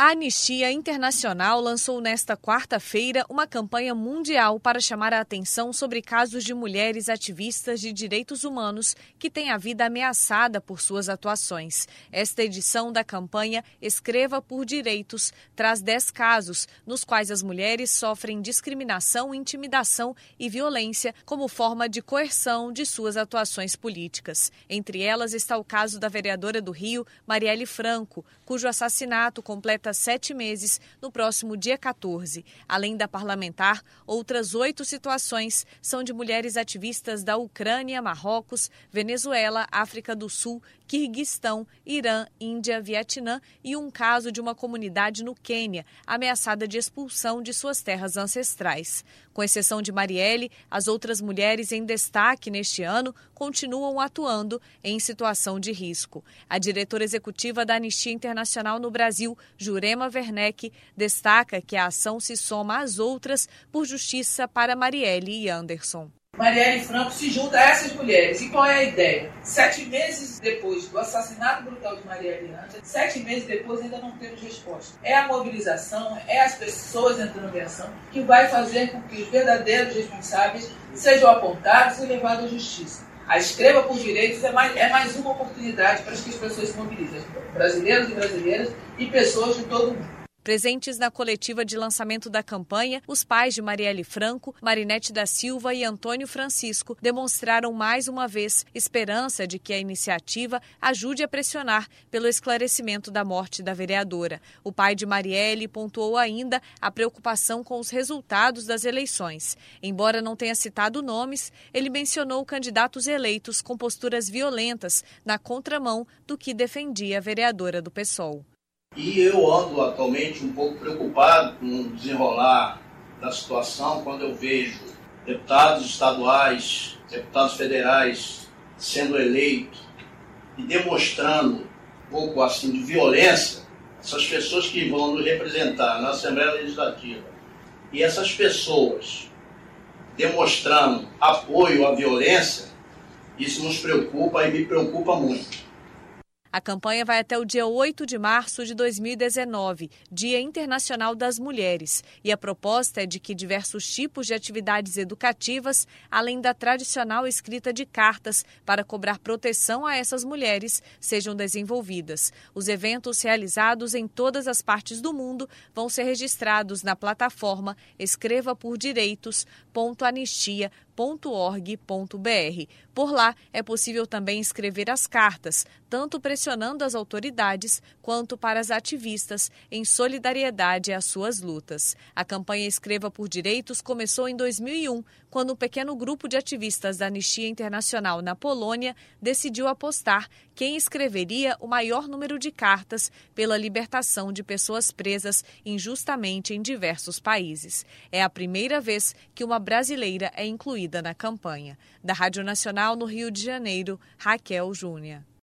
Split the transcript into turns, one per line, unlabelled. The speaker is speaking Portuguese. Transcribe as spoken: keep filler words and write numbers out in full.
A Anistia Internacional lançou nesta quarta-feira uma campanha mundial para chamar a atenção sobre casos de mulheres ativistas de direitos humanos que têm a vida ameaçada por suas atuações. Esta edição da campanha Escreva por Direitos traz dez casos nos quais as mulheres sofrem discriminação, intimidação e violência como forma de coerção de suas atuações políticas. Entre elas está o caso da vereadora do Rio, Marielle Franco, cujo assassinato completa sete meses no próximo dia quatorze. Além da parlamentar, outras oito situações são de mulheres ativistas da Ucrânia, Marrocos, Venezuela, África do Sul, Quirguistão, Irã, Índia, Vietnã e um caso de uma comunidade no Quênia, ameaçada de expulsão de suas terras ancestrais. Com exceção de Marielle, as outras mulheres em destaque neste ano continuam atuando em situação de risco. A diretora executiva da Anistia Internacional no Brasil, Jurema Werneck, destaca que a ação se soma às outras por justiça para Marielle e Anderson.
Marielle Franco se junta a essas mulheres. E qual é a ideia? Sete meses depois do assassinato brutal de Marielle e Anderson, sete meses depois ainda não temos resposta. É a mobilização, é as pessoas entrando em ação que vai fazer com que os verdadeiros responsáveis sejam apontados e levados à justiça. A Escreva por Direitos é mais, é mais uma oportunidade para que as pessoas se mobilizem, brasileiros e brasileiras e pessoas de todo o mundo.
Presentes na coletiva de lançamento da campanha, os pais de Marielle Franco, Marinete da Silva e Antônio Francisco demonstraram mais uma vez esperança de que a iniciativa ajude a pressionar pelo esclarecimento da morte da vereadora. O pai de Marielle pontuou ainda a preocupação com os resultados das eleições. Embora não tenha citado nomes, ele mencionou candidatos eleitos com posturas violentas na contramão do que defendia a vereadora do PSOL.
E eu ando atualmente um pouco preocupado com o desenrolar da situação quando eu vejo deputados estaduais, deputados federais sendo eleitos e demonstrando um pouco assim de violência, essas pessoas que vão nos representar na Assembleia Legislativa e essas pessoas demonstrando apoio à violência, isso nos preocupa e me preocupa muito.
A campanha vai até o dia oito de março de dois mil e dezenove, Dia Internacional das Mulheres, e a proposta é de que diversos tipos de atividades educativas, além da tradicional escrita de cartas para cobrar proteção a essas mulheres, sejam desenvolvidas. Os eventos realizados em todas as partes do mundo vão ser registrados na plataforma escreva por direitos ponto anistia ponto org ponto br. Por lá é possível também escrever as cartas, tanto pressionando as autoridades quanto para as ativistas em solidariedade às suas lutas. A campanha Escreva por Direitos começou em dois mil e um, quando um pequeno grupo de ativistas da Anistia Internacional na Polônia decidiu apostar quem escreveria o maior número de cartas pela libertação de pessoas presas injustamente em diversos países. É a primeira vez que uma brasileira é incluída na campanha. Da Rádio Nacional no Rio de Janeiro, Raquel Júnior.